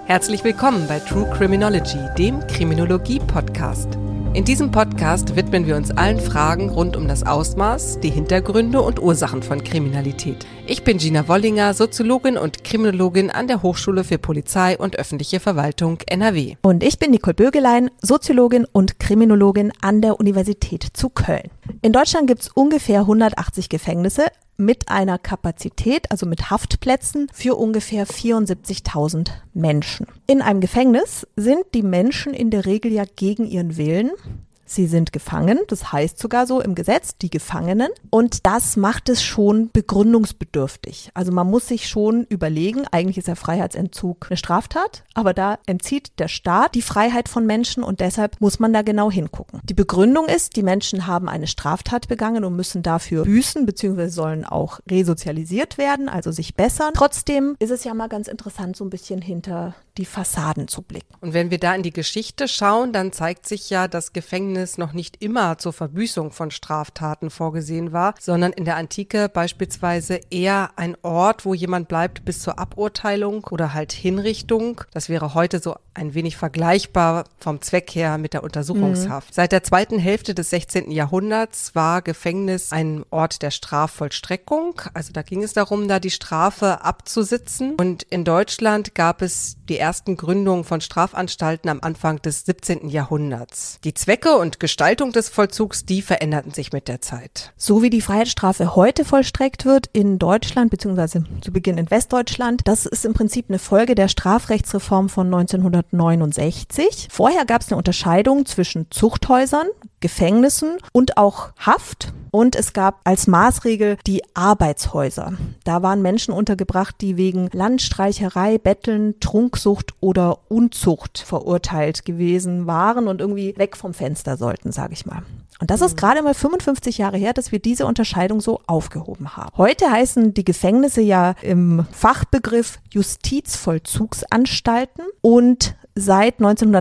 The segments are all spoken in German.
Herzlich willkommen bei True Criminology, dem Kriminologie-Podcast. In diesem Podcast widmen wir uns allen Fragen rund um das Ausmaß, die Hintergründe und Ursachen von Kriminalität. Ich bin Gina Wollinger, Soziologin und Kriminologin an der Hochschule für Polizei und öffentliche Verwaltung NRW. Und ich bin Nicole Bögelein, Soziologin und Kriminologin an der Universität zu Köln. In Deutschland gibt es ungefähr 180 Gefängnisse mit einer Kapazität, also mit Haftplätzen, für ungefähr 74.000 Menschen. In einem Gefängnis sind die Menschen in der Regel ja gegen ihren Willen. Sie sind gefangen, das heißt sogar so im Gesetz, die Gefangenen. Und das macht es schon begründungsbedürftig. Also man muss sich schon überlegen, eigentlich ist der Freiheitsentzug eine Straftat, aber da entzieht der Staat die Freiheit von Menschen und deshalb muss man da genau hingucken. Die Begründung ist, die Menschen haben eine Straftat begangen und müssen dafür büßen, beziehungsweise sollen auch resozialisiert werden, also sich bessern. Trotzdem ist es ja mal ganz interessant, so ein bisschen hinter die Fassaden zu blicken. Und wenn wir da in die Geschichte schauen, dann zeigt sich ja, dass Gefängnis noch nicht immer zur Verbüßung von Straftaten vorgesehen war, sondern in der Antike beispielsweise eher ein Ort, wo jemand bleibt bis zur Aburteilung oder halt Hinrichtung. Das wäre heute so ein wenig vergleichbar vom Zweck her mit der Untersuchungshaft. Seit der zweiten Hälfte des 16. Jahrhunderts war Gefängnis ein Ort der Strafvollstreckung. Also da ging es darum, da die Strafe abzusitzen. Und in Deutschland gab es die ersten Gründungen von Strafanstalten am Anfang des 17. Jahrhunderts. Die Zwecke und Gestaltung des Vollzugs, die veränderten sich mit der Zeit. So wie die Freiheitsstrafe heute vollstreckt wird in Deutschland, beziehungsweise zu Beginn in Westdeutschland, das ist im Prinzip eine Folge der Strafrechtsreform von 1969. Vorher gab es eine Unterscheidung zwischen Zuchthäusern, Gefängnissen und auch Haft. Und es gab als Maßregel die Arbeitshäuser. Da waren Menschen untergebracht, die wegen Landstreicherei, Betteln, Trunksucht oder Unzucht verurteilt gewesen waren und irgendwie weg vom Fenster sollten, sage ich mal. Und das ist gerade mal 55 Jahre her, dass wir diese Unterscheidung so aufgehoben haben. Heute heißen die Gefängnisse ja im Fachbegriff Justizvollzugsanstalten und seit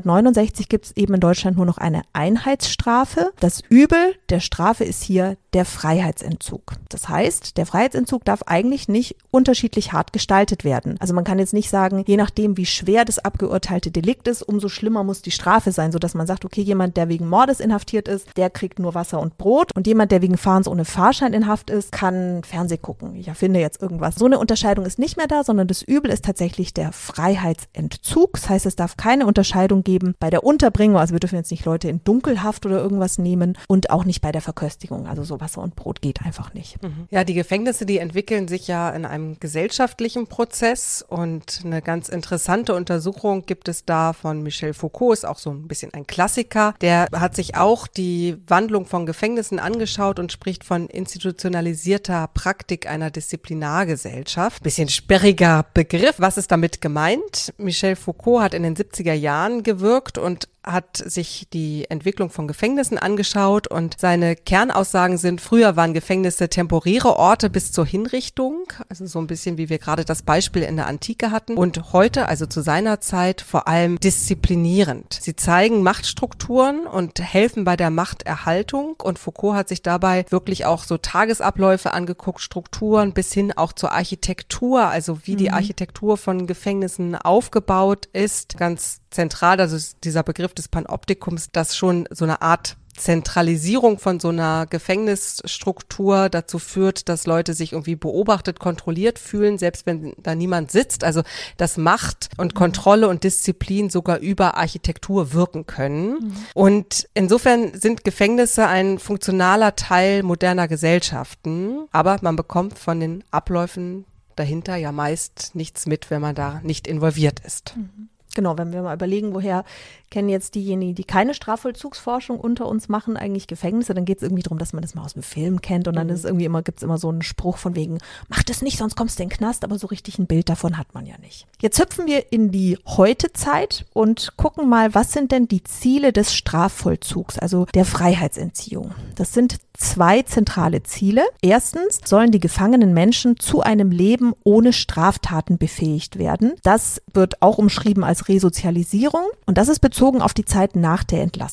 1969 gibt es eben in Deutschland nur noch eine Einheitsstrafe. Das Übel der Strafe ist hier der Freiheitsentzug. Das heißt, der Freiheitsentzug darf eigentlich nicht unterschiedlich hart gestaltet werden. Also man kann jetzt nicht sagen, je nachdem wie schwer das abgeurteilte Delikt ist, umso schlimmer muss die Strafe sein, sodass man sagt, okay, jemand, der wegen Mordes inhaftiert ist, der kriegt nur Wasser und Brot und jemand, der wegen Fahrens ohne Fahrschein in Haft ist, kann Fernseh gucken. Ich erfinde jetzt irgendwas. So eine Unterscheidung ist nicht mehr da, sondern das Übel ist tatsächlich der Freiheitsentzug. Das heißt, es darf keine Unterscheidung geben bei der Unterbringung, also wir dürfen jetzt nicht Leute in Dunkelhaft oder irgendwas nehmen und auch nicht bei der Verköstigung, also so Wasser und Brot geht einfach nicht. Ja, die Gefängnisse, die entwickeln sich ja in einem gesellschaftlichen Prozess und eine ganz interessante Untersuchung gibt es da von Michel Foucault, ist auch so ein bisschen ein Klassiker, der hat sich auch die Wandlung von Gefängnissen angeschaut und spricht von institutionalisierter Praktik einer Disziplinargesellschaft. Bisschen sperriger Begriff, was ist damit gemeint? Michel Foucault hat in den 70er Jahren gewirkt und hat sich die Entwicklung von Gefängnissen angeschaut und seine Kernaussagen sind, früher waren Gefängnisse temporäre Orte bis zur Hinrichtung, also so ein bisschen wie wir gerade das Beispiel in der Antike hatten und heute, also zu seiner Zeit, vor allem disziplinierend. Sie zeigen Machtstrukturen und helfen bei der Machterhaltung und Foucault hat sich dabei wirklich auch so Tagesabläufe angeguckt, Strukturen bis hin auch zur Architektur, also wie die Architektur von Gefängnissen aufgebaut ist, ganz zentral, also dieser Begriff des Panoptikums, das schon so eine Art Zentralisierung von so einer Gefängnisstruktur dazu führt, dass Leute sich irgendwie beobachtet, kontrolliert fühlen, selbst wenn da niemand sitzt. Also dass Macht und Kontrolle und Disziplin sogar über Architektur wirken können. Und insofern sind Gefängnisse ein funktionaler Teil moderner Gesellschaften. Aber man bekommt von den Abläufen dahinter ja meist nichts mit, wenn man da nicht involviert ist. Genau, wenn wir mal überlegen, woher kennen jetzt diejenigen, die keine Strafvollzugsforschung unter uns machen, eigentlich Gefängnisse, dann geht es irgendwie darum, dass man das mal aus dem Film kennt und dann ist irgendwie gibt es immer so einen Spruch von wegen, mach das nicht, sonst kommst du in den Knast, aber so richtig ein Bild davon hat man ja nicht. Jetzt hüpfen wir in die Heutezeit und gucken mal, was sind denn die Ziele des Strafvollzugs, also der Freiheitsentziehung. Das sind zwei zentrale Ziele. Erstens sollen die gefangenen Menschen zu einem Leben ohne Straftaten befähigt werden. Das wird auch umschrieben als Resozialisierung und das ist bezogen auf die Zeit nach der Entlassung.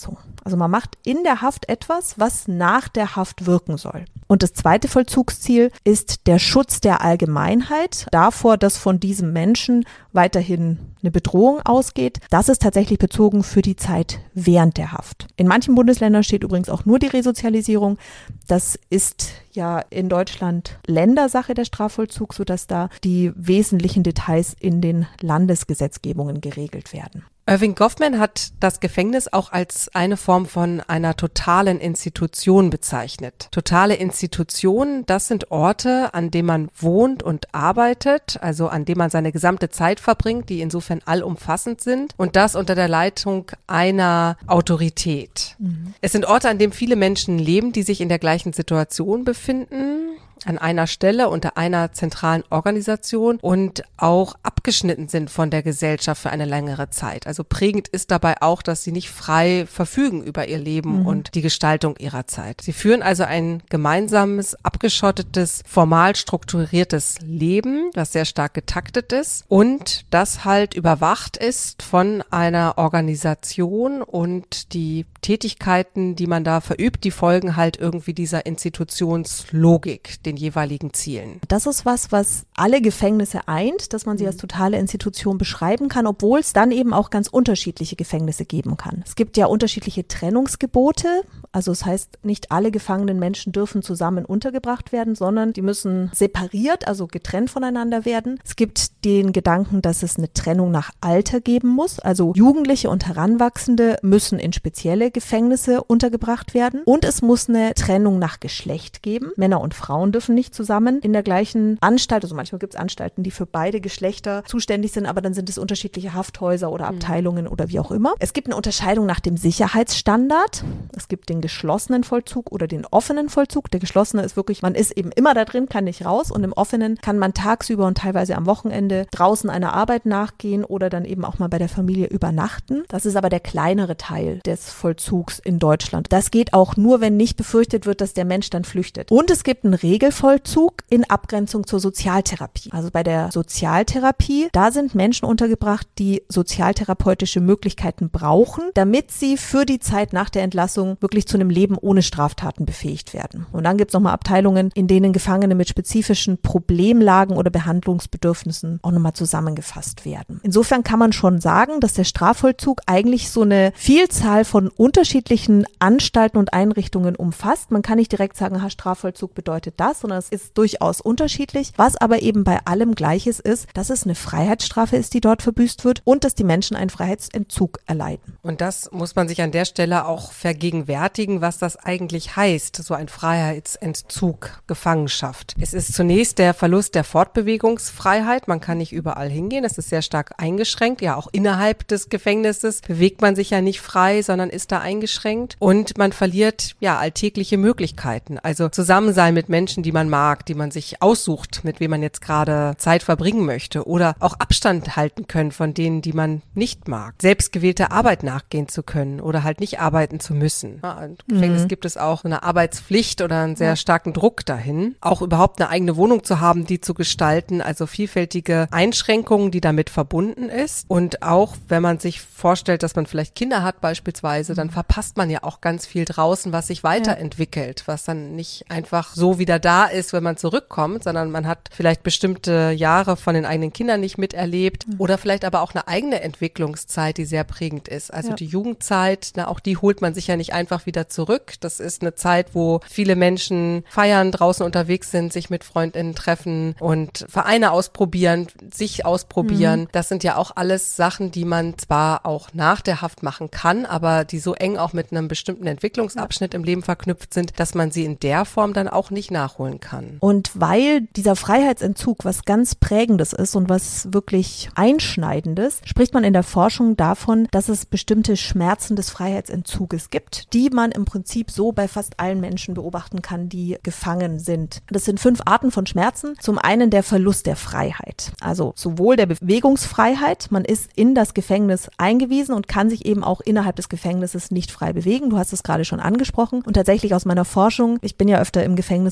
Also man macht in der Haft etwas, was nach der Haft wirken soll. Und das zweite Vollzugsziel ist der Schutz der Allgemeinheit davor, dass von diesem Menschen weiterhin eine Bedrohung ausgeht. Das ist tatsächlich bezogen für die Zeit während der Haft. In manchen Bundesländern steht übrigens auch nur die Resozialisierung. Das ist ja in Deutschland Ländersache der Strafvollzug, sodass da die wesentlichen Details in den Landesgesetzgebungen geregelt werden. Irving Goffman hat das Gefängnis auch als eine Form von einer totalen Institution bezeichnet. Totale Institutionen, das sind Orte, an denen man wohnt und arbeitet, also an denen man seine gesamte Zeit verbringt, die insofern allumfassend sind und das unter der Leitung einer Autorität. Es sind Orte, an denen viele Menschen leben, die sich in der gleichen Situation befinden, an einer Stelle unter einer zentralen Organisation und auch abgeschnitten sind von der Gesellschaft für eine längere Zeit. Also prägend ist dabei auch, dass sie nicht frei verfügen über ihr Leben und die Gestaltung ihrer Zeit. Sie führen also ein gemeinsames, abgeschottetes, formal strukturiertes Leben, das sehr stark getaktet ist und das halt überwacht ist von einer Organisation und die Tätigkeiten, die man da verübt, die folgen halt irgendwie dieser Institutionslogik, den jeweiligen Zielen. Das ist was alle Gefängnisse eint, dass man sie als totale Institution beschreiben kann, obwohl es dann eben auch ganz unterschiedliche Gefängnisse geben kann. Es gibt ja unterschiedliche Trennungsgebote, also das heißt, nicht alle gefangenen Menschen dürfen zusammen untergebracht werden, sondern die müssen separiert, also getrennt voneinander werden. Es gibt den Gedanken, dass es eine Trennung nach Alter geben muss, also Jugendliche und Heranwachsende müssen in spezielle Gefängnisse untergebracht werden und es muss eine Trennung nach Geschlecht geben. Männer und Frauen dürfen nicht zusammen in der gleichen Anstalt, also manchmal gibt es Anstalten, die für beide Geschlechter zuständig sind, aber dann sind es unterschiedliche Hafthäuser oder Abteilungen oder wie auch immer. Es gibt eine Unterscheidung nach dem Sicherheitsstandard. Es gibt den geschlossenen Vollzug oder den offenen Vollzug. Der geschlossene ist wirklich, man ist eben immer da drin, kann nicht raus und im offenen kann man tagsüber und teilweise am Wochenende draußen einer Arbeit nachgehen oder dann eben auch mal bei der Familie übernachten. Das ist aber der kleinere Teil des Vollzugs in Deutschland. Das geht auch nur, wenn nicht befürchtet wird, dass der Mensch dann flüchtet. Und es gibt einen Regelvollzug in Abgrenzung zur Sozialtherapie. Also bei der Sozialtherapie, da sind Menschen untergebracht, die sozialtherapeutische Möglichkeiten brauchen, damit sie für die Zeit nach der Entlassung wirklich zu einem Leben ohne Straftaten befähigt werden. Und dann gibt es nochmal Abteilungen, in denen Gefangene mit spezifischen Problemlagen oder Behandlungsbedürfnissen auch nochmal zusammengefasst werden. Insofern kann man schon sagen, dass der Strafvollzug eigentlich so eine Vielzahl von unterschiedlichen Anstalten und Einrichtungen umfasst. Man kann nicht direkt sagen, Strafvollzug bedeutet das, sondern es ist durchaus unterschiedlich. Was aber eben bei allem Gleiches ist, dass es eine Freiheitsstrafe ist, die dort verbüßt wird und dass die Menschen einen Freiheitsentzug erleiden. Und das muss man sich an der Stelle auch vergegenwärtigen, was das eigentlich heißt, so ein Freiheitsentzug, Gefangenschaft. Es ist zunächst der Verlust der Fortbewegungsfreiheit. Man kann nicht überall hingehen. Es ist sehr stark eingeschränkt. Ja, auch innerhalb des Gefängnisses bewegt man sich ja nicht frei, sondern ist da eingeschränkt. Und man verliert ja alltägliche Möglichkeiten. Also Zusammensein mit Menschen, die man mag, die man sich aussucht, mit wem man jetzt gerade Zeit verbringen möchte. Oder auch Abstand halten können von denen, die man nicht mag. Selbstgewählte Arbeit nachgehen zu können oder halt nicht arbeiten zu müssen. Ja, im Gefängnis gibt es auch eine Arbeitspflicht oder einen sehr starken Druck dahin. Auch überhaupt eine eigene Wohnung zu haben, die zu gestalten. Also vielfältige Einschränkungen, die damit verbunden ist. Und auch, wenn man sich vorstellt, dass man vielleicht Kinder hat beispielsweise, dann verpasst man ja auch ganz viel draußen, was sich weiterentwickelt, was dann nicht einfach so wieder da ist, wenn man zurückkommt, sondern man hat vielleicht bestimmte Jahre von den eigenen Kindern nicht miterlebt oder vielleicht aber auch eine eigene Entwicklungszeit, die sehr prägend ist. Also die Jugendzeit, auch die holt man sich ja nicht einfach wieder zurück. Das ist eine Zeit, wo viele Menschen feiern, draußen unterwegs sind, sich mit FreundInnen treffen und Vereine ausprobieren, sich ausprobieren. Das sind ja auch alles Sachen, die man zwar auch nach der Haft machen kann, aber die so eng auch mit einem bestimmten Entwicklungsabschnitt im Leben verknüpft sind, dass man sie in der Form dann auch nicht nachholen kann. Und weil dieser Freiheitsentzug was ganz Prägendes ist und was wirklich Einschneidendes, spricht man in der Forschung davon, dass es bestimmte Schmerzen des Freiheitsentzuges gibt, die man im Prinzip so bei fast allen Menschen beobachten kann, die gefangen sind. Das sind 5 Arten von Schmerzen. Zum einen der Verlust der Freiheit. Also sowohl der Bewegungsfreiheit, man ist in das Gefängnis eingewiesen und kann sich eben auch innerhalb des Gefängnisses nicht frei bewegen. Du hast es gerade schon angesprochen. Und tatsächlich aus meiner Forschung, ich bin ja öfter im Gefängnis unterwegs,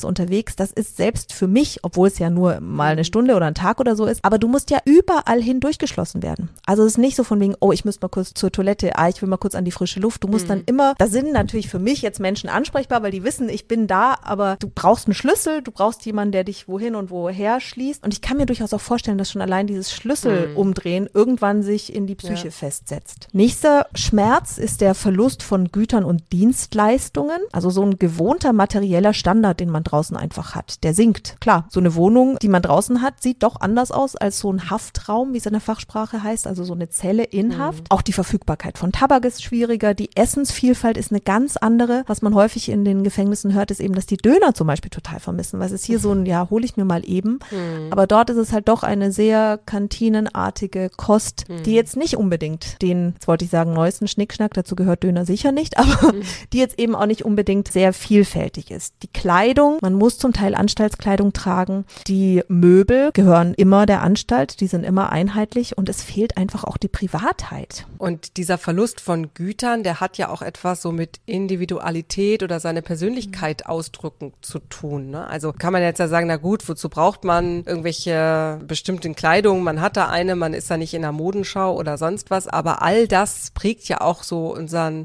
überlegst, das ist selbst für mich, obwohl es ja nur mal eine Stunde oder ein Tag oder so ist, aber du musst ja überall hin durchgeschlossen werden. Also es ist nicht so von wegen, oh, ich müsste mal kurz zur Toilette, ich will mal kurz an die frische Luft. Du musst dann immer, da sind natürlich für mich jetzt Menschen ansprechbar, weil die wissen, ich bin da, aber du brauchst einen Schlüssel, du brauchst jemanden, der dich wohin und woher schließt. Und ich kann mir durchaus auch vorstellen, dass schon allein dieses Schlüssel umdrehen irgendwann sich in die Psyche festsetzt. Nächster Schmerz ist der Verlust von Gütern und Dienstleistungen. Also so ein gewohnter materieller Standard, den man draußen einfach hat. Der sinkt. Klar, so eine Wohnung, die man draußen hat, sieht doch anders aus als so ein Haftraum, wie es in der Fachsprache heißt, also so eine Zelle in Haft. Auch die Verfügbarkeit von Tabak ist schwieriger, die Essensvielfalt ist eine ganz andere. Was man häufig in den Gefängnissen hört, ist eben, dass die Döner zum Beispiel total vermissen, weil es ist hier so ein, ja, hole ich mir mal eben. Aber dort ist es halt doch eine sehr kantinenartige Kost, die jetzt nicht unbedingt den, jetzt wollte ich sagen, neuesten Schnickschnack, dazu gehört Döner sicher nicht, aber die jetzt eben auch nicht unbedingt sehr vielfältig ist. Die Kleidung, man muss zum Teil Anstaltskleidung tragen. Die Möbel gehören immer der Anstalt, die sind immer einheitlich und es fehlt einfach auch die Privatheit. Und dieser Verlust von Gütern, der hat ja auch etwas so mit Individualität oder seine Persönlichkeit ausdrücken zu tun, ne? Also kann man jetzt ja sagen, na gut, wozu braucht man irgendwelche bestimmten Kleidung? Man hat da eine, man ist da nicht in der Modenschau oder sonst was, aber all das prägt ja auch so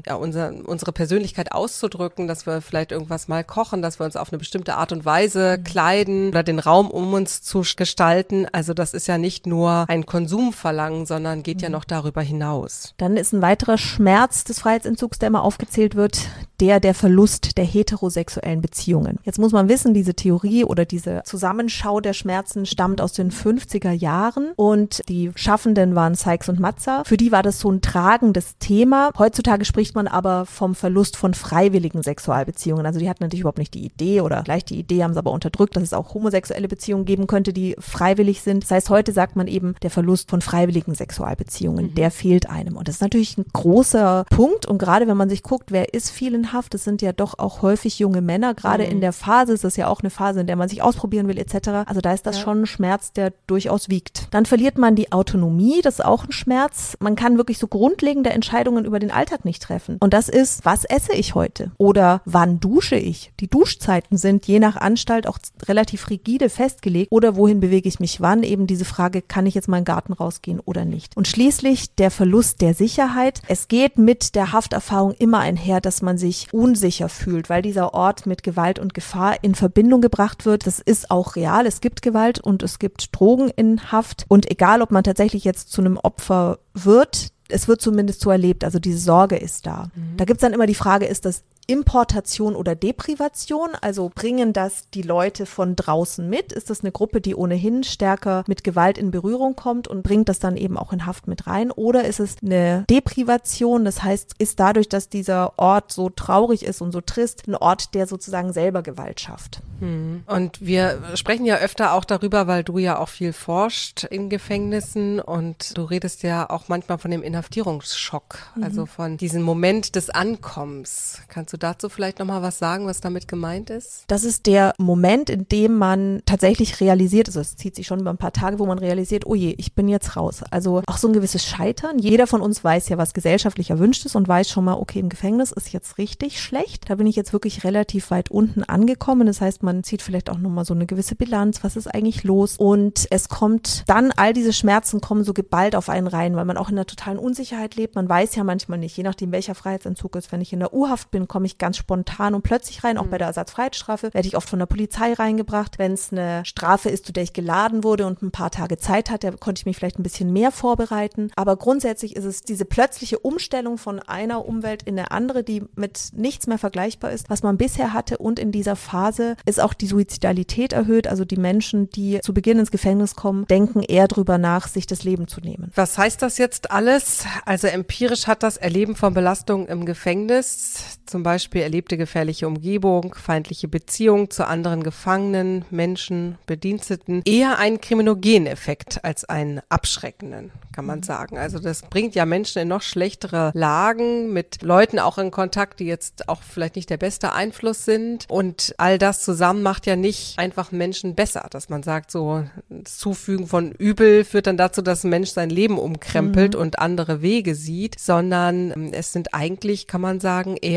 unsere Persönlichkeit auszudrücken, dass wir vielleicht irgendwas mal kochen, dass wir uns auf eine bestimmte Art und Weise kleiden oder den Raum um uns zu gestalten. Also das ist ja nicht nur ein Konsumverlangen, sondern geht ja noch darüber hinaus. Dann ist ein weiterer Schmerz des Freiheitsentzugs, der immer aufgezählt wird, der Verlust der heterosexuellen Beziehungen. Jetzt muss man wissen, diese Theorie oder diese Zusammenschau der Schmerzen stammt aus den 50er Jahren und die Schaffenden waren Sykes und Matza. Für die war das so ein tragendes Thema. Heutzutage spricht man aber vom Verlust von freiwilligen Sexualbeziehungen. Also die hatten natürlich überhaupt nicht die Idee oder gleich die Idee haben sie aber unterdrückt, dass es auch homosexuelle Beziehungen geben könnte, die freiwillig sind. Das heißt, heute sagt man eben, der Verlust von freiwilligen Sexualbeziehungen, der fehlt einem. Und das ist natürlich ein großer Punkt. Und gerade wenn man sich guckt, wer ist viel in Haft, das sind ja doch auch häufig junge Männer. Gerade in der Phase ist das ja auch eine Phase, in der man sich ausprobieren will etc. Also da ist das schon ein Schmerz, der durchaus wiegt. Dann verliert man die Autonomie, das ist auch ein Schmerz. Man kann wirklich so grundlegende Entscheidungen über den Alltag nicht treffen. Und das ist, was esse ich heute? Oder wann dusche ich? Die Duschzeiten sind je nach Anstalt auch relativ rigide festgelegt. Oder wohin bewege ich mich wann? Eben diese Frage, kann ich jetzt mal in den Garten rausgehen oder nicht? Und schließlich der Verlust der Sicherheit. Es geht mit der Hafterfahrung immer einher, dass man sich unsicher fühlt, weil dieser Ort mit Gewalt und Gefahr in Verbindung gebracht wird. Das ist auch real. Es gibt Gewalt und es gibt Drogen in Haft. Und egal, ob man tatsächlich jetzt zu einem Opfer wird, es wird zumindest so erlebt. Also diese Sorge ist da. Da gibt es dann immer die Frage, ist das Importation oder Deprivation, also bringen das die Leute von draußen mit? Ist das eine Gruppe, die ohnehin stärker mit Gewalt in Berührung kommt und bringt das dann eben auch in Haft mit rein? Oder ist es eine Deprivation, das heißt, ist dadurch, dass dieser Ort so traurig ist und so trist, ein Ort, der sozusagen selber Gewalt schafft? Und wir sprechen ja öfter auch darüber, weil du ja auch viel forscht in Gefängnissen und du redest ja auch manchmal von dem Inhaftierungsschock, also von diesem Moment des Ankommens. Kannst du dazu vielleicht nochmal was sagen, was damit gemeint ist? Das ist der Moment, in dem man tatsächlich realisiert, also es zieht sich schon über ein paar Tage, wo man realisiert, oh je, ich bin jetzt raus. Also auch so ein gewisses Scheitern. Jeder von uns weiß ja, was gesellschaftlich erwünscht ist und weiß schon mal, okay, im Gefängnis ist jetzt richtig schlecht. Da bin ich jetzt wirklich relativ weit unten angekommen. Das heißt, man zieht vielleicht auch nochmal so eine gewisse Bilanz, was ist eigentlich los? Und es kommt dann, all diese Schmerzen kommen so geballt auf einen rein, weil man auch in einer totalen Unsicherheit lebt. Man weiß ja manchmal nicht, je nachdem welcher Freiheitsentzug ist. Wenn ich in der U-Haft bin, komme ich ganz spontan und plötzlich rein. Auch bei der Ersatzfreiheitsstrafe werde ich oft von der Polizei reingebracht. Wenn es eine Strafe ist, zu der ich geladen wurde und ein paar Tage Zeit hatte, konnte ich mich vielleicht ein bisschen mehr vorbereiten. Aber grundsätzlich ist es diese plötzliche Umstellung von einer Umwelt in eine andere, die mit nichts mehr vergleichbar ist, was man bisher hatte. Und in dieser Phase ist auch die Suizidalität erhöht. Also die Menschen, die zu Beginn ins Gefängnis kommen, denken eher drüber nach, sich das Leben zu nehmen. Was heißt das jetzt alles? Also empirisch hat das Erleben von Belastungen im Gefängnis, zum Beispiel erlebte gefährliche Umgebung, feindliche Beziehung zu anderen Gefangenen, Menschen, Bediensteten, eher einen kriminogenen Effekt als einen abschreckenden, kann man sagen. Also das bringt ja Menschen in noch schlechtere Lagen, mit Leuten auch in Kontakt, die jetzt auch vielleicht nicht der beste Einfluss sind. Und all das zusammen macht ja nicht einfach Menschen besser, dass man sagt, so das Zufügen von Übel führt dann dazu, dass ein Mensch sein Leben umkrempelt und andere Wege sieht, sondern es sind eigentlich, kann man sagen, eher kriminogene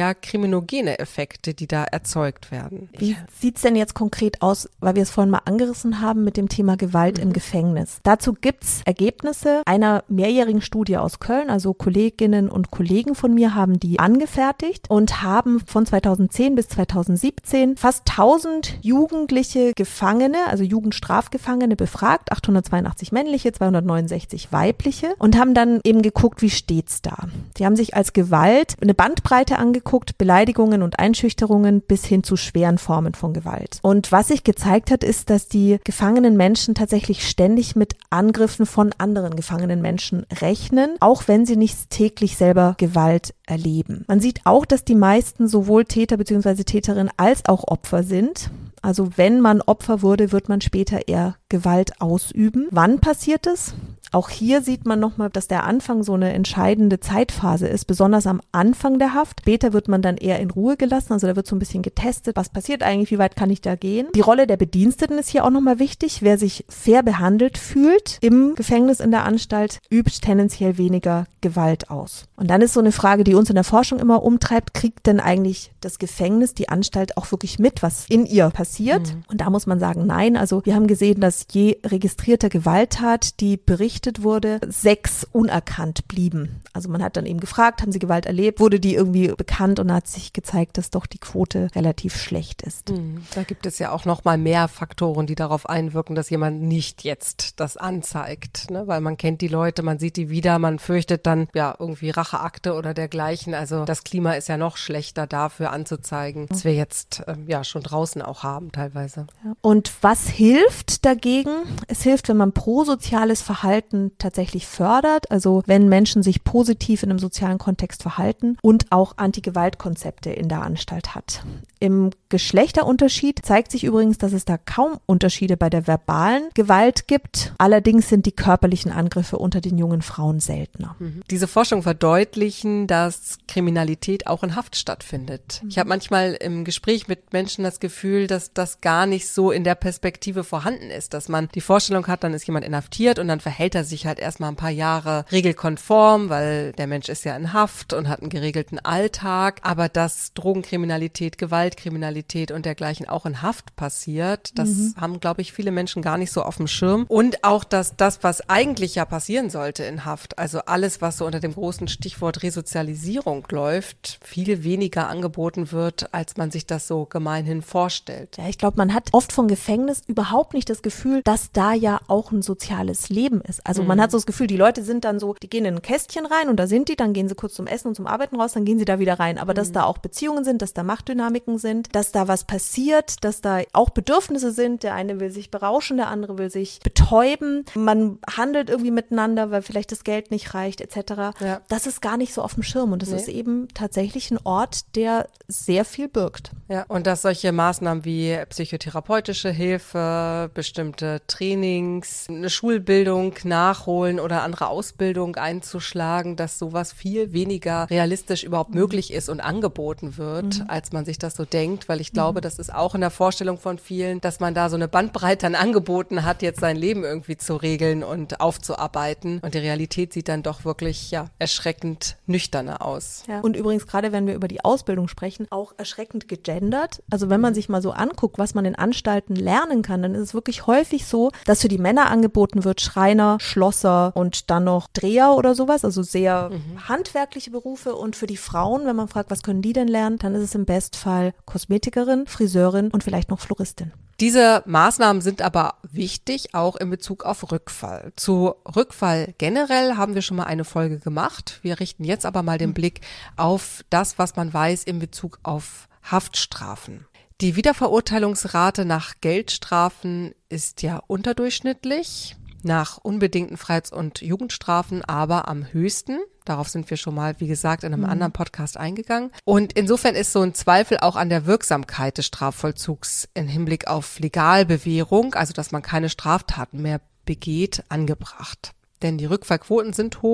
kriminogene Effekte, die da erzeugt werden. Wie sieht's denn jetzt konkret aus, weil wir es vorhin mal angerissen haben mit dem Thema Gewalt im Gefängnis? Dazu gibt's Ergebnisse einer mehrjährigen Studie aus Köln, also Kolleginnen und Kollegen von mir haben die angefertigt und haben von 2010 bis 2017 fast 1000 jugendliche Gefangene, also Jugendstrafgefangene befragt, 882 männliche, 269 weibliche und haben dann eben geguckt, wie steht's da. Die haben sich als Gewalt eine Bandbreite angeguckt, Beleidigungen und Einschüchterungen bis hin zu schweren Formen von Gewalt. Und was sich gezeigt hat, ist, dass die gefangenen Menschen tatsächlich ständig mit Angriffen von anderen gefangenen Menschen rechnen, auch wenn sie nicht täglich selber Gewalt erleben. Man sieht auch, dass die meisten sowohl Täter bzw. Täterin als auch Opfer sind. Also wenn man Opfer wurde, wird man später eher Gewalt ausüben. Wann passiert es? Auch hier sieht man nochmal, dass der Anfang so eine entscheidende Zeitphase ist, besonders am Anfang der Haft. Später wird man dann eher in Ruhe gelassen, also da wird so ein bisschen getestet, was passiert eigentlich, wie weit kann ich da gehen. Die Rolle der Bediensteten ist hier auch nochmal wichtig. Wer sich fair behandelt fühlt im Gefängnis, in der Anstalt, übt tendenziell weniger Gewalt aus. Und dann ist so eine Frage, die uns in der Forschung immer umtreibt, kriegt denn eigentlich das Gefängnis, die Anstalt auch wirklich mit, was in ihr passiert? Und da muss man sagen, nein. Also wir haben gesehen, dass je registrierter Gewalttat, die berichtet wurde, 6 unerkannt blieben. Also man hat dann eben gefragt, haben sie Gewalt erlebt, wurde die irgendwie bekannt und hat sich gezeigt, dass doch die Quote relativ schlecht ist. Da gibt es ja auch noch mal mehr Faktoren, die darauf einwirken, dass jemand nicht jetzt das anzeigt, ne? Weil man kennt die Leute, man sieht die wieder, man fürchtet dann ja irgendwie Racheakte oder dergleichen. Also das Klima ist ja noch schlechter dafür anzuzeigen, was wir jetzt ja schon draußen auch haben teilweise. Ja. Und was hilft dagegen? Es hilft, wenn man prosoziales Verhalten tatsächlich fördert, also wenn Menschen sich positiv in einem sozialen Kontext verhalten und auch Anti-Gewalt-Konzepte in der Anstalt hat. Im Geschlechterunterschied zeigt sich übrigens, dass es da kaum Unterschiede bei der verbalen Gewalt gibt. Allerdings sind die körperlichen Angriffe unter den jungen Frauen seltener. Diese Forschung verdeutlichen, dass Kriminalität auch in Haft stattfindet. Ich habe manchmal im Gespräch mit Menschen das Gefühl, dass das gar nicht so in der Perspektive vorhanden ist, dass man die Vorstellung hat, dann ist jemand inhaftiert und dann verhält er sich halt erstmal ein paar Jahre regelkonform, weil der Mensch ist ja in Haft und hat einen geregelten Alltag, aber dass Drogenkriminalität, Gewaltkriminalität und dergleichen auch in Haft passiert, das haben, glaube ich, viele Menschen gar nicht so auf dem Schirm. Und auch, dass das, was eigentlich ja passieren sollte in Haft, also alles, was so unter dem großen Stichwort Resozialisierung läuft, viel weniger angeboten wird, als man sich das so gemeinhin vorstellt. Ja, ich glaube, man hat oft vom Gefängnis überhaupt nicht das Gefühl, dass da ja auch ein soziales Leben ist. Also man hat so das Gefühl, die Leute sind dann so, die gehen in ein Kästchen rein und da sind die, dann gehen sie kurz zum Essen und zum Arbeiten raus, dann gehen sie da wieder rein. Aber dass da auch Beziehungen sind, dass da Machtdynamiken sind, dass da was passiert, dass da auch Bedürfnisse sind. Der eine will sich berauschen, der andere will sich betäuben. Man handelt irgendwie miteinander, weil vielleicht das Geld nicht reicht, etc. Ja. Das ist gar nicht so auf dem Schirm und das ist eben tatsächlich ein Ort, der sehr viel birgt. Ja, und dass solche Maßnahmen wie psychotherapeutische Hilfe, bestimmte Trainings, eine Schulbildung nachholen oder andere Ausbildung einzuschlagen, dass sowas viel weniger realistisch überhaupt möglich ist und angeboten wird, als man sich das so denkt, weil ich glaube, das ist auch in der Vorstellung von vielen, dass man da so eine Bandbreite an Angeboten hat, jetzt sein Leben irgendwie zu regeln und aufzuarbeiten. Und die Realität sieht dann doch wirklich ja erschreckend nüchterner aus. Ja. Und übrigens, gerade wenn wir über die Ausbildung sprechen, auch erschreckend gegendert. Also wenn man sich mal so anguckt, was man in Anstalten lernen kann, dann ist es wirklich häufig so, dass für die Männer angeboten wird Schreiner, Schlosser und dann noch Dreher oder sowas, also sehr handwerkliche Berufe. Und für die Frauen, wenn man fragt, was können die denn lernen, dann ist es im Bestfall Kosmetikerin, Friseurin und vielleicht noch Floristin. Diese Maßnahmen sind aber wichtig, auch in Bezug auf Rückfall. Zu Rückfall generell haben wir schon mal eine Folge gemacht. Wir richten jetzt aber mal den Blick auf das, was man weiß in Bezug auf Haftstrafen. Die Wiederverurteilungsrate nach Geldstrafen ist ja unterdurchschnittlich, nach unbedingten Freiheits- und Jugendstrafen aber am höchsten. Darauf sind wir schon mal, wie gesagt, in einem anderen Podcast eingegangen. Und insofern ist so ein Zweifel auch an der Wirksamkeit des Strafvollzugs im Hinblick auf Legalbewährung, also dass man keine Straftaten mehr begeht, angebracht. Denn die Rückfallquoten sind hoch.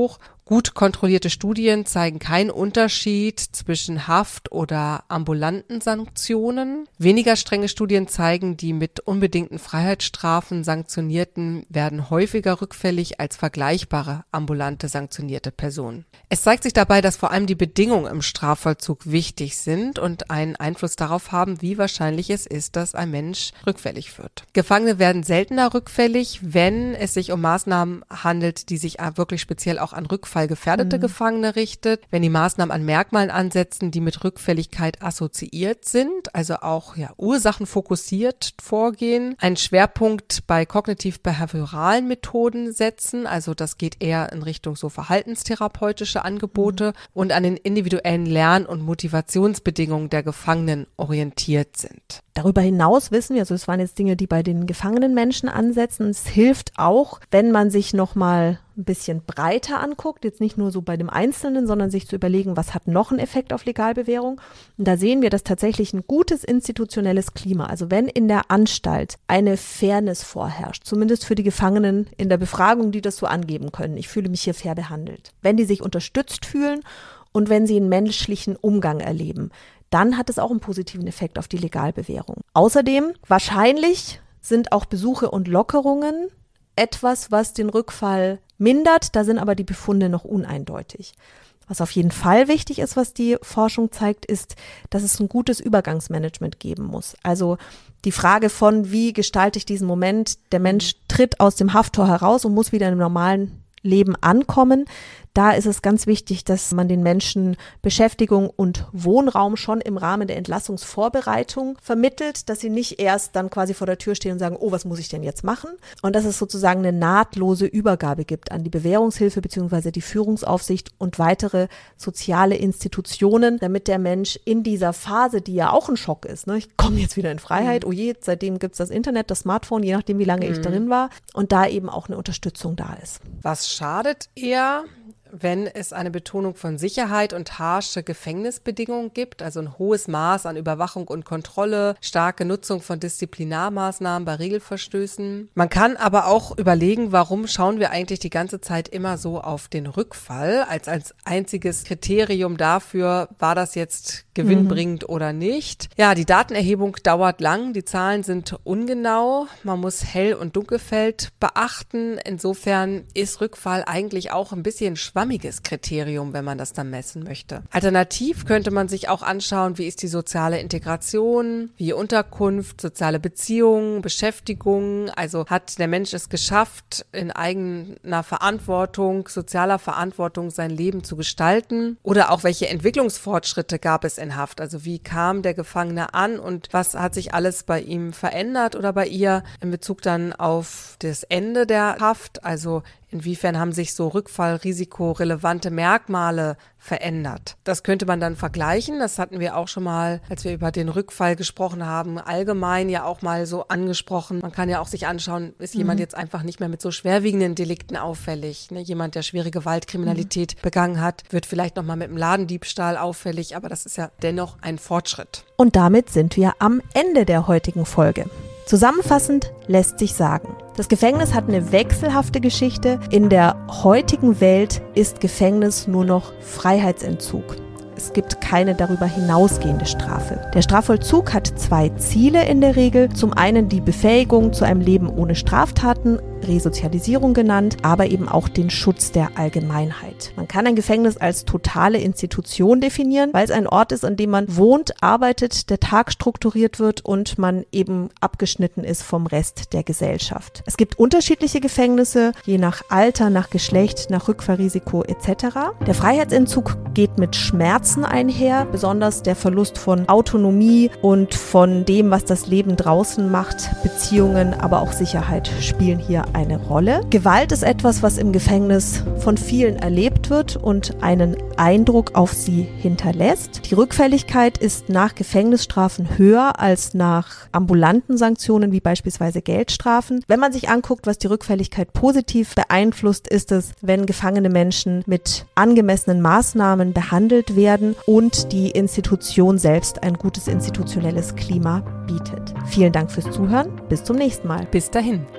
Gut kontrollierte Studien zeigen keinen Unterschied zwischen Haft- oder ambulanten Sanktionen. Weniger strenge Studien zeigen, die mit unbedingten Freiheitsstrafen Sanktionierten werden häufiger rückfällig als vergleichbare ambulante sanktionierte Personen. Es zeigt sich dabei, dass vor allem die Bedingungen im Strafvollzug wichtig sind und einen Einfluss darauf haben, wie wahrscheinlich es ist, dass ein Mensch rückfällig wird. Gefangene werden seltener rückfällig, wenn es sich um Maßnahmen handelt, die sich wirklich speziell auch an rückfallgefährdete Gefangene richtet, wenn die Maßnahmen an Merkmalen ansetzen, die mit Rückfälligkeit assoziiert sind, also auch ursachenfokussiert vorgehen, einen Schwerpunkt bei kognitiv-behavioralen Methoden setzen, also das geht eher in Richtung so verhaltenstherapeutische Angebote und an den individuellen Lern- und Motivationsbedingungen der Gefangenen orientiert sind. Darüber hinaus wissen wir, also es waren jetzt Dinge, die bei den gefangenen Menschen ansetzen. Es hilft auch, wenn man sich nochmal ein bisschen breiter anguckt, jetzt nicht nur so bei dem Einzelnen, sondern sich zu überlegen, was hat noch einen Effekt auf Legalbewährung. Und da sehen wir, dass tatsächlich ein gutes institutionelles Klima, also wenn in der Anstalt eine Fairness vorherrscht, zumindest für die Gefangenen in der Befragung, die das so angeben können, ich fühle mich hier fair behandelt, wenn die sich unterstützt fühlen und wenn sie einen menschlichen Umgang erleben, dann hat es auch einen positiven Effekt auf die Legalbewährung. Außerdem, wahrscheinlich sind auch Besuche und Lockerungen etwas, was den Rückfall mindert, da sind aber die Befunde noch uneindeutig. Was auf jeden Fall wichtig ist, was die Forschung zeigt, ist, dass es ein gutes Übergangsmanagement geben muss. Also die Frage von, wie gestalte ich diesen Moment, der Mensch tritt aus dem Hafttor heraus und muss wieder im normalen Leben ankommen. Da ist es ganz wichtig, dass man den Menschen Beschäftigung und Wohnraum schon im Rahmen der Entlassungsvorbereitung vermittelt, dass sie nicht erst dann quasi vor der Tür stehen und sagen, oh, was muss ich denn jetzt machen? Und dass es sozusagen eine nahtlose Übergabe gibt an die Bewährungshilfe bzw. die Führungsaufsicht und weitere soziale Institutionen, damit der Mensch in dieser Phase, die ja auch ein Schock ist, ne? Ich komme jetzt wieder in Freiheit, oh je, seitdem gibt es das Internet, das Smartphone, je nachdem, wie lange ich drin war, und da eben auch eine Unterstützung da ist. Was schadet eher, wenn es eine Betonung von Sicherheit und harsche Gefängnisbedingungen gibt, also ein hohes Maß an Überwachung und Kontrolle, starke Nutzung von Disziplinarmaßnahmen bei Regelverstößen. Man kann aber auch überlegen, warum schauen wir eigentlich die ganze Zeit immer so auf den Rückfall als einziges Kriterium dafür, war das jetzt gewinnbringend oder nicht. Ja, die Datenerhebung dauert lang, die Zahlen sind ungenau, man muss Hell- und Dunkelfeld beachten. Insofern ist Rückfall eigentlich auch ein bisschen schwammiges Kriterium, wenn man das dann messen möchte. Alternativ könnte man sich auch anschauen, wie ist die soziale Integration, wie Unterkunft, soziale Beziehungen, Beschäftigung, also hat der Mensch es geschafft, in eigener Verantwortung, sozialer Verantwortung sein Leben zu gestalten, oder auch welche Entwicklungsfortschritte gab es in Haft, also wie kam der Gefangene an und was hat sich alles bei ihm verändert oder bei ihr in Bezug dann auf das Ende der Haft, also inwiefern haben sich so rückfallrisikorelevante Merkmale verändert? Das könnte man dann vergleichen. Das hatten wir auch schon mal, als wir über den Rückfall gesprochen haben, allgemein ja auch mal so angesprochen. Man kann ja auch sich anschauen, ist jemand jetzt einfach nicht mehr mit so schwerwiegenden Delikten auffällig? Ne? Jemand, der schwere Gewaltkriminalität begangen hat, wird vielleicht nochmal mit einem Ladendiebstahl auffällig, aber das ist ja dennoch ein Fortschritt. Und damit sind wir am Ende der heutigen Folge. Zusammenfassend lässt sich sagen, das Gefängnis hat eine wechselhafte Geschichte. In der heutigen Welt ist Gefängnis nur noch Freiheitsentzug. Es gibt keine darüber hinausgehende Strafe. Der Strafvollzug hat 2 Ziele in der Regel. Zum einen die Befähigung zu einem Leben ohne Straftaten, Resozialisierung genannt, aber eben auch den Schutz der Allgemeinheit. Man kann ein Gefängnis als totale Institution definieren, weil es ein Ort ist, an dem man wohnt, arbeitet, der Tag strukturiert wird und man eben abgeschnitten ist vom Rest der Gesellschaft. Es gibt unterschiedliche Gefängnisse, je nach Alter, nach Geschlecht, nach Rückfallrisiko etc. Der Freiheitsentzug geht mit Schmerzen einher, besonders der Verlust von Autonomie und von dem, was das Leben draußen macht. Beziehungen, aber auch Sicherheit spielen hier eine Rolle. Gewalt ist etwas, was im Gefängnis von vielen erlebt wird und einen Eindruck auf sie hinterlässt. Die Rückfälligkeit ist nach Gefängnisstrafen höher als nach ambulanten Sanktionen wie beispielsweise Geldstrafen. Wenn man sich anguckt, was die Rückfälligkeit positiv beeinflusst, ist es, wenn gefangene Menschen mit angemessenen Maßnahmen behandelt werden und die Institution selbst ein gutes institutionelles Klima bietet. Vielen Dank fürs Zuhören. Bis zum nächsten Mal. Bis dahin.